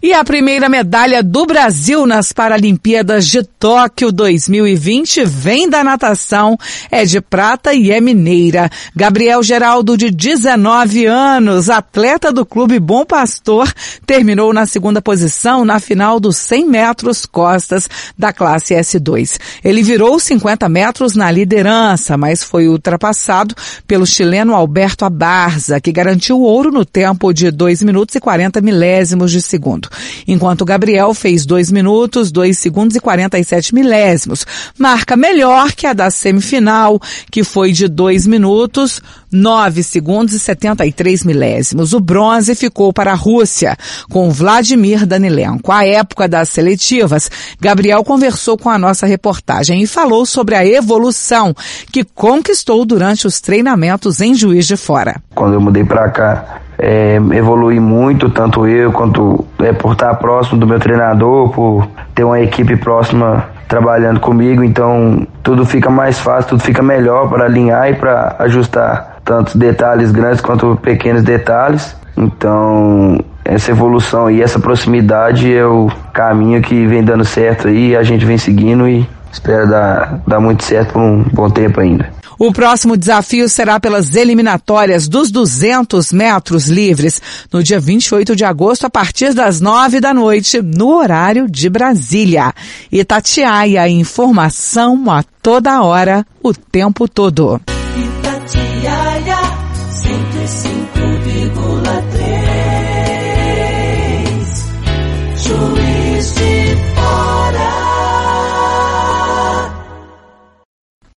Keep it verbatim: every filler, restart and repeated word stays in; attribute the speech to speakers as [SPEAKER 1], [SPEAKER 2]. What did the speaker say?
[SPEAKER 1] E a primeira medalha do Brasil nas Paralimpíadas de Tóquio dois mil e vinte vem da natação, é de prata e é mineira. Gabriel Geraldo, de dezenove anos, atleta do Clube Bom Pastor, terminou na segunda posição na final dos cem metros costas da classe S dois. Ele virou cinquenta metros na liderança, mas foi ultrapassado pelo chileno Alberto Abarza, que garantiu o ouro no tempo de dois minutos e quarenta milésimos de segundo. Enquanto Gabriel fez dois minutos, dois segundos e quarenta e sete milésimos. Marca melhor que a da semifinal, que foi de dois minutos, nove segundos e setenta e três milésimos. O bronze ficou para a Rússia, com Vladimir Danilenko. À época das seletivas, Gabriel conversou com a nossa reportagem e falou sobre a evolução que conquistou durante os treinamentos em Juiz de Fora.
[SPEAKER 2] Quando eu mudei para cá, É, evolui muito, tanto eu quanto é, por estar próximo do meu treinador, por ter uma equipe próxima trabalhando comigo, então tudo fica mais fácil, tudo fica melhor para alinhar e para ajustar tanto detalhes grandes quanto pequenos detalhes. Então essa evolução e essa proximidade é o caminho que vem dando certo aí, a gente vem seguindo e espero dar, dar muito certo por um bom tempo ainda.
[SPEAKER 1] O próximo desafio será pelas eliminatórias dos duzentos metros livres, no dia vinte e oito de agosto, a partir das nove da noite, no horário de Brasília. Itatiaia, informação a toda hora, o tempo todo.
[SPEAKER 3] Itatiaia, cento e cinco vírgula três